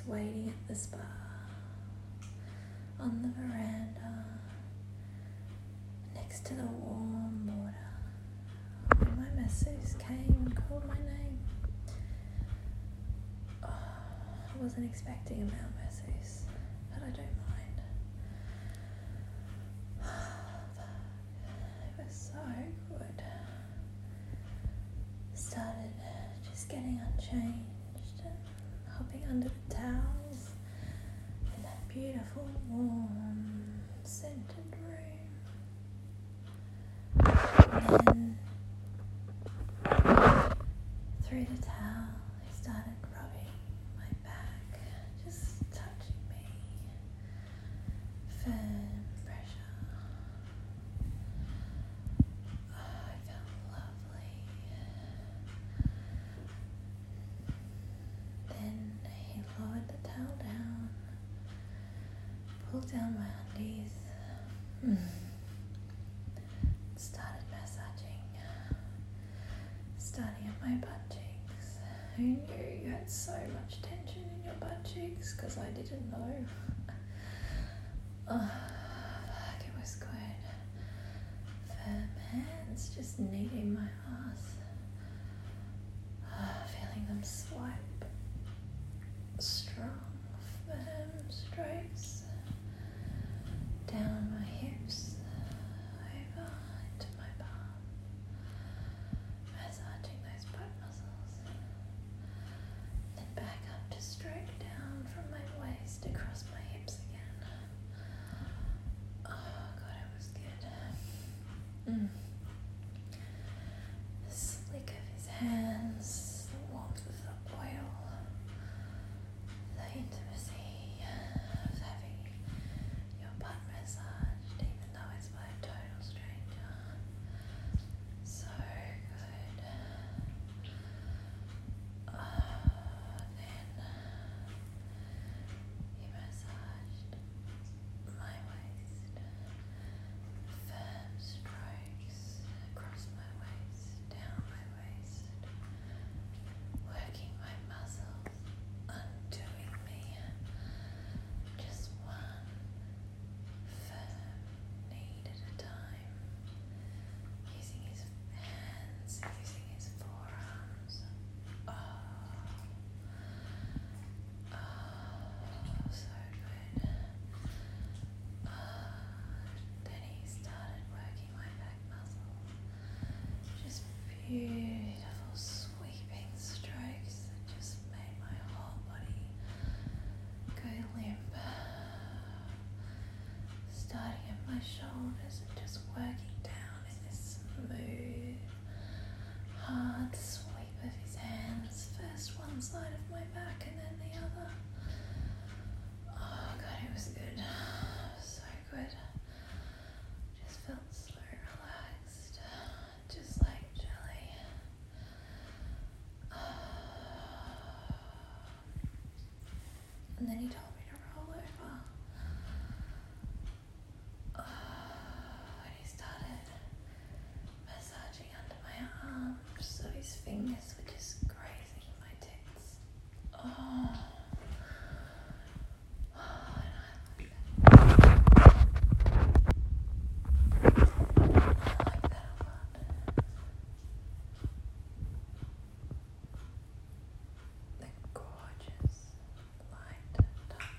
just waiting at the spa on the veranda next to the warm water when my masseuse came and called my name. Oh, I wasn't expecting a male masseuse, but I don't mind. It was so good. Started just getting unchanged and hopping under the towels in that beautiful, warm, scented room. And then through the towel, he started rubbing my back, just touching me. Firm pressure. Oh, I felt lovely. Then he lowered the towel down, pulled down my undies, started massaging, starting at my butt cheeks. Who knew you had so much tension in your butt cheeks? Because I didn't know. Oh, fuck, it was good. Firm hands just kneading my ass. Feeling them swipe. Strong, firm strokes down my hips, over into my bum, massaging those butt muscles, then back up to straight down from my waist across my hips again. Oh God, it was good. The slick of his hands, the warmth of the oil, the intimacy of having your butt massaged, even though it's by a total stranger. So good. Then he massaged my waist, firm strokes across my waist, down my waist, working my muscles, undoing me, just one firm need at a time, using his hands, using his forearms. So good. Then he started working my back muscle, just beautiful sweeping strokes that just made my whole body go limp. Starting at my shoulders and just working down in this smooth, hard sweep of his hands. First one side of my back and then the other. Oh God, it was good. So good. Just felt so relaxed. Just like jelly. And then he told me to roll over. And he started massaging under my arms, so his fingers were just grazing my tits. Oh. And I like that. I like that a lot. The gorgeous light touch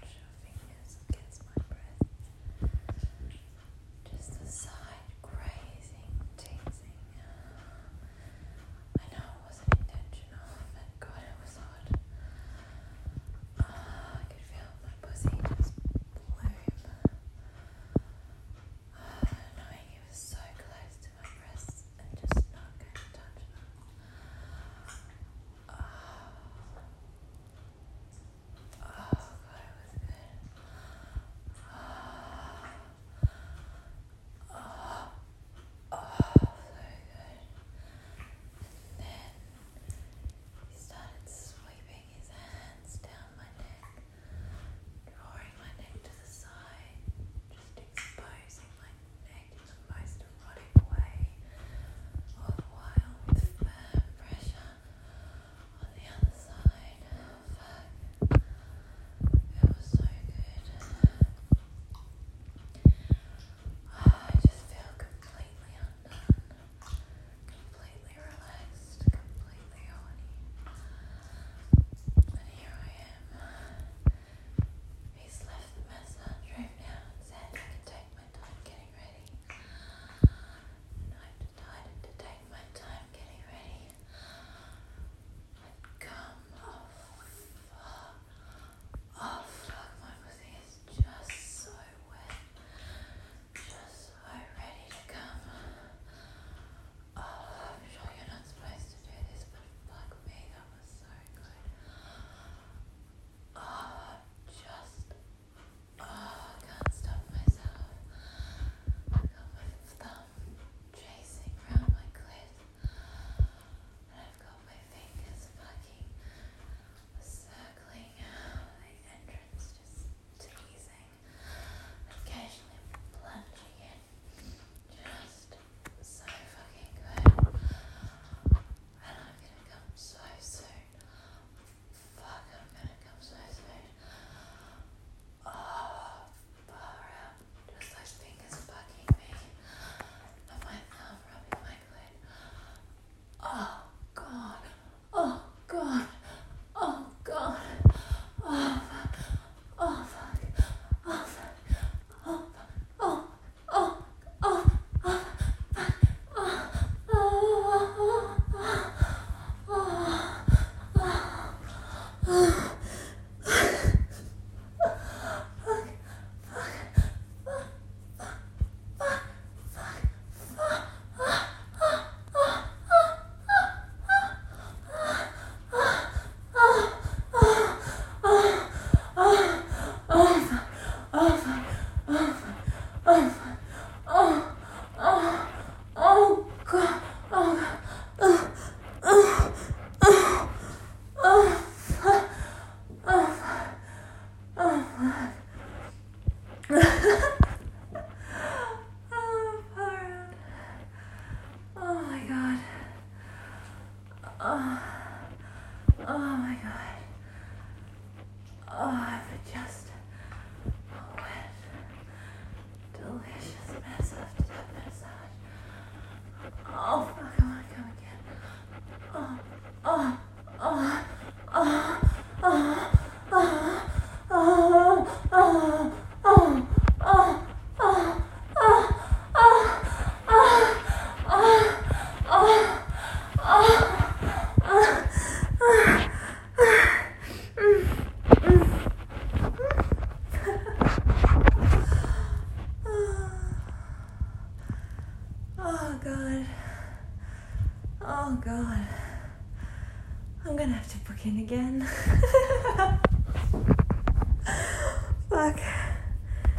Oh my god. Oh, but just a wet, delicious mess after that massage. Oh fuck, I wanna come again. Oh, oh, oh, oh, oh, oh, oh, oh, oh, oh, oh, oh, oh god. Oh god. I'm gonna have to book in again. Fuck.